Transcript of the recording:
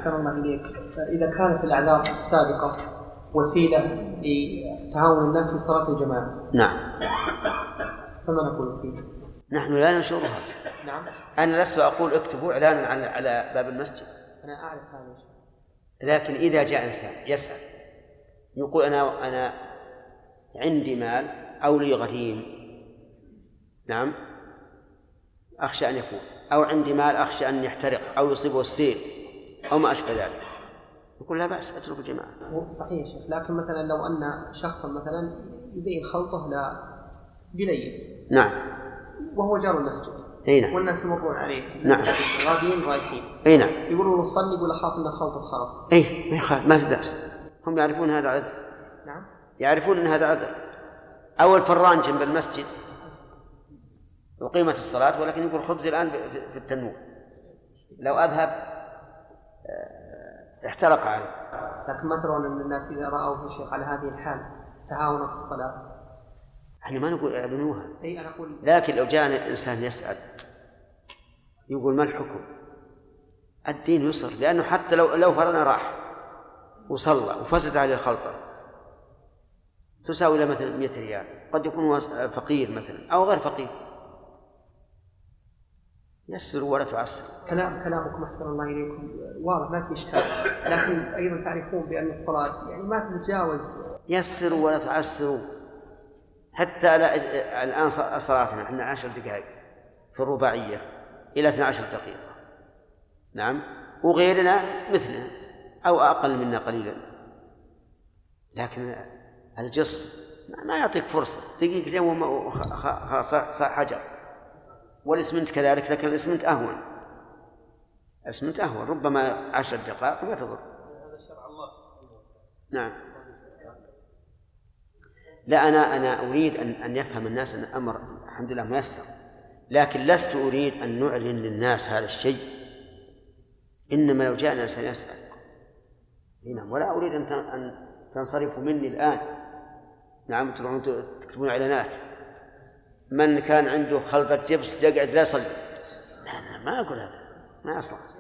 أحسن الله إليك، إذا كانت الأعذار السابقة وسيلة لتهاون الناس في صلاة الجماعة. نعم. فما نقول فيه؟ نحن لا ننشرها. نعم. أنا لست أقول اكتبوا إعلانا على باب المسجد. أنا أعرف هذا. لكن إذا جاء إنسان يسأل يقول أنا عندي مال أو لي غريم، نعم، أخشى أن يفوت، أو عندي مال أخشى أن يحترق أو يصيبه السيل أو ما أشبه ذلك، يقول لا بأس أترك الجماعة. صحيح يا شيخ، لكن مثلا لو أن شخصا مثلا يزين خلطه لا بليس، نعم، وهو جار المسجد، نعم، والناس يمرون عليه، نعم، غاديين رايحين، نعم، يقولون نصلي يقول أخاف أن الخلط خرب، ما في بأس، هم يعرفون هذا عذر، نعم، يعرفون أن هذا عذر. أول فران جنب المسجد وقيمة الصلاة، ولكن يقول خبزي الآن في التنور، لو أذهب احترق عليه. لكن ما ترون أن الناس إذا رأوا الشيخ على هذه الحال تهاونوا في الصلاة؟ احنا ما نقول اعلنوها، أنا أقول لكن لو جاء إنسان يسأل يقول ما الحكم؟ الدين يسر، لأنه حتى لو فرضنا راح وصلى وفسد عليه الخلطة تساوي له مثلا 100 ريال، قد يكون فقير مثلا أو غير فقير، يسروا ولا تعسروا. كلامكم أحسن الله إليكم واضح ما في إشكال، لكن أيضا تعرفون بأن الصلاة يعني ما تتجاوز. يسروا ولا تعسروا، حتى الآن صلاتنا احنا 10 دقائق في الرباعية إلى 12 دقيقة، نعم، وغيرنا مثلنا أو أقل منا قليلا، لكن الجص ما يعطيك فرصة دقيقتين وخلاص حجر. والإسمنت كذلك، لكن الإسمنت أهون، ربما 10 دقائق ما تضر. نعم. لا، أنا أريد أن يفهم الناس أن الأمر الحمد لله ميسر، لكن لست أريد أن نعلن للناس هذا الشيء، إنما لو جاءنا سنسأل، نعم، ولا أريد أن تنصرفوا مني الآن، نعم، تروحون تكتبون إعلانات من كان عنده خلطة جبس يقعد لا يصلي. لا ما أقول هذا، ما أصلح.